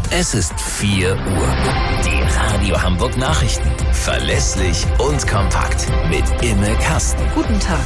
Es ist 4 Uhr. Die Radio Hamburg Nachrichten. Verlässlich und kompakt. Mit Imme Kasten. Guten Tag.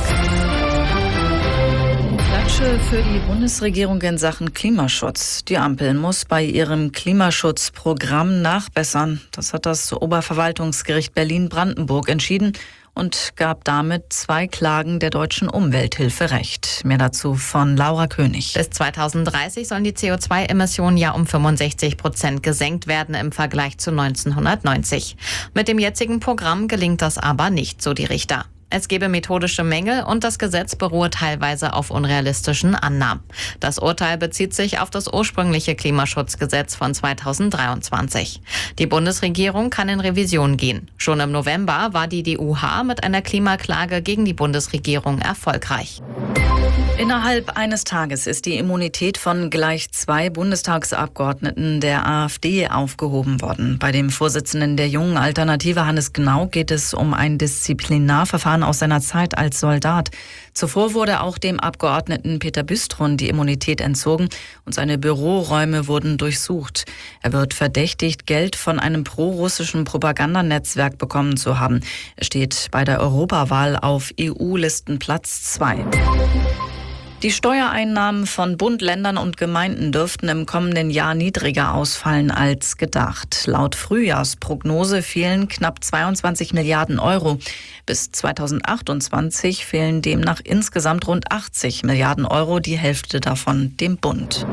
Klatsche für die Bundesregierung in Sachen Klimaschutz. Die Ampel muss bei ihrem Klimaschutzprogramm nachbessern. Das hat das Oberverwaltungsgericht Berlin-Brandenburg entschieden und gab damit 2 Klagen der Deutschen Umwelthilfe Recht. Mehr dazu von Laura König. Bis 2030 sollen die CO2-Emissionen ja um 65% gesenkt werden im Vergleich zu 1990. Mit dem jetzigen Programm gelingt das aber nicht, so die Richter. Es gebe methodische Mängel und das Gesetz beruhe teilweise auf unrealistischen Annahmen. Das Urteil bezieht sich auf das ursprüngliche Klimaschutzgesetz von 2023. Die Bundesregierung kann in Revision gehen. Schon im November war die DUH mit einer Klimaklage gegen die Bundesregierung erfolgreich. Innerhalb eines Tages ist die Immunität von gleich 2 Bundestagsabgeordneten der AfD aufgehoben worden. Bei dem Vorsitzenden der Jungen Alternative, Hannes Gnau, geht es um ein Disziplinarverfahren aus seiner Zeit als Soldat. Zuvor wurde auch dem Abgeordneten Peter Büstrun die Immunität entzogen und seine Büroräume wurden durchsucht. Er wird verdächtigt, Geld von einem prorussischen Propagandanetzwerk bekommen zu haben. Er steht bei der Europawahl auf EU-Listenplatz 2. Die Steuereinnahmen von Bund, Ländern und Gemeinden dürften im kommenden Jahr niedriger ausfallen als gedacht. Laut Frühjahrsprognose fehlen knapp 22 Milliarden Euro. Bis 2028 fehlen demnach insgesamt rund 80 Milliarden Euro, die Hälfte davon dem Bund.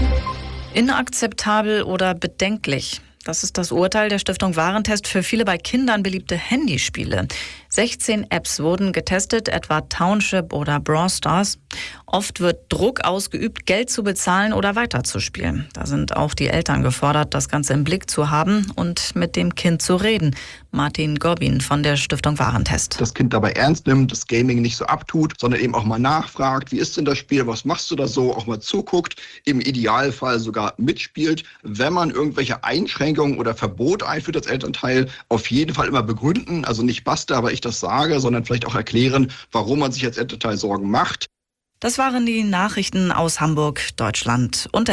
Inakzeptabel oder bedenklich? Das ist das Urteil der Stiftung Warentest für viele bei Kindern beliebte Handyspiele. 16 Apps wurden getestet, etwa Township oder Brawl Stars. Oft wird Druck ausgeübt, Geld zu bezahlen oder weiterzuspielen. Da sind auch die Eltern gefordert, das Ganze im Blick zu haben und mit dem Kind zu reden. Martin Gorbin von der Stiftung Warentest. Das Kind dabei ernst nimmt, das Gaming nicht so abtut, sondern eben auch mal nachfragt, wie ist denn das Spiel, was machst du da so, auch mal zuguckt, im Idealfall sogar mitspielt. Wenn man irgendwelche Einschränkungen oder Verbote einführt als Elternteil, auf jeden Fall immer begründen, also nicht basta, aber ich das sage, sondern vielleicht auch erklären, warum man sich als Elternteil Sorgen macht. Das waren die Nachrichten aus Hamburg, Deutschland und